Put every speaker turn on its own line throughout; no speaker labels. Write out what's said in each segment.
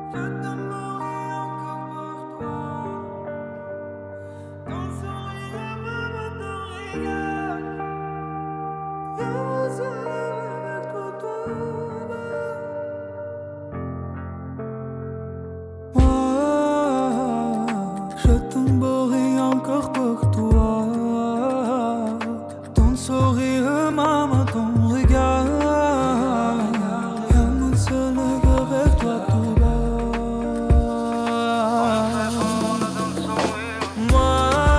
Je t'aimerai encore pour toi. Ton sourire, maman, ton regard. Viens seul avec toi. Je t'aimerai encore pour toi. Ton sourire, maman, ton regard. Y'a mon seul avec toi tout bas. Moi,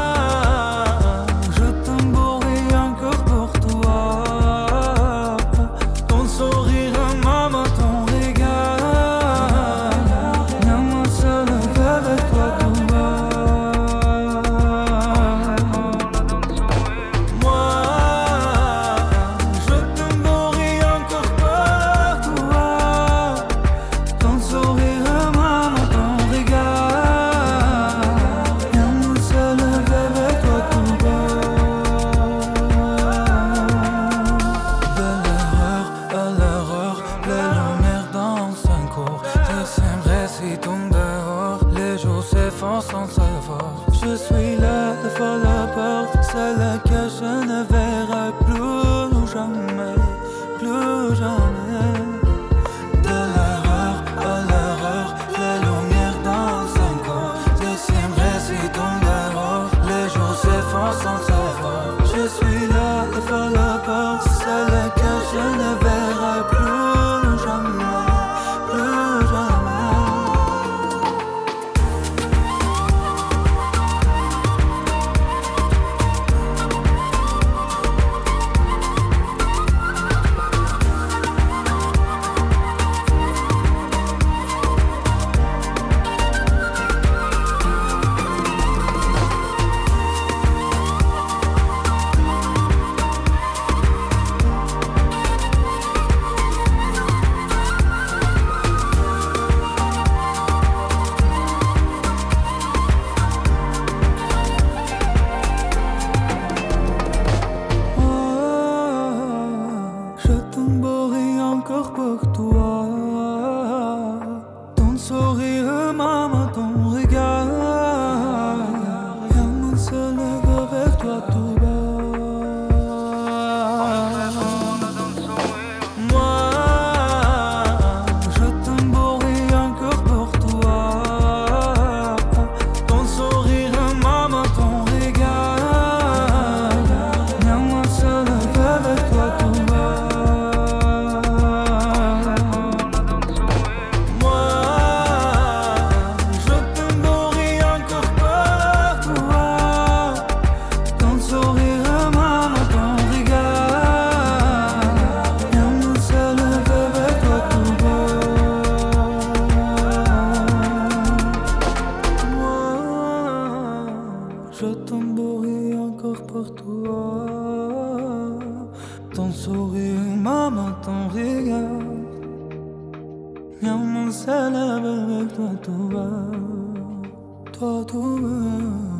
je t'aimerai encore pour toi. Ton sourire, maman, ton regard. Y'a mon seul avec toi tout bas. Si tombe dehors, les jours s'effacent sans savoir. Je suis là devant la porte, celle que je ne verrai plus jamais, plus jamais. De l'erreur à l'erreur, les lumières dansent encore. Deuxième récit tombe dehors, les jours s'effacent sans savoir. Je suis là devant la porte, celle que je ne verrai plus jamais, plus jamais. Encore pour toi. Ton sourire, maman, ton regard. Y'a mon seul avec toi tout bas. Moi, je t'aimerai encore pour toi. Ton sourire, maman, ton regard. Y'a mon seul avec toi tout bas. Je t'aimerai encore pour toi. Ton sourire, maman, ton regard. Y'a mon célèbre avec toi tout bas. Toi tout bas.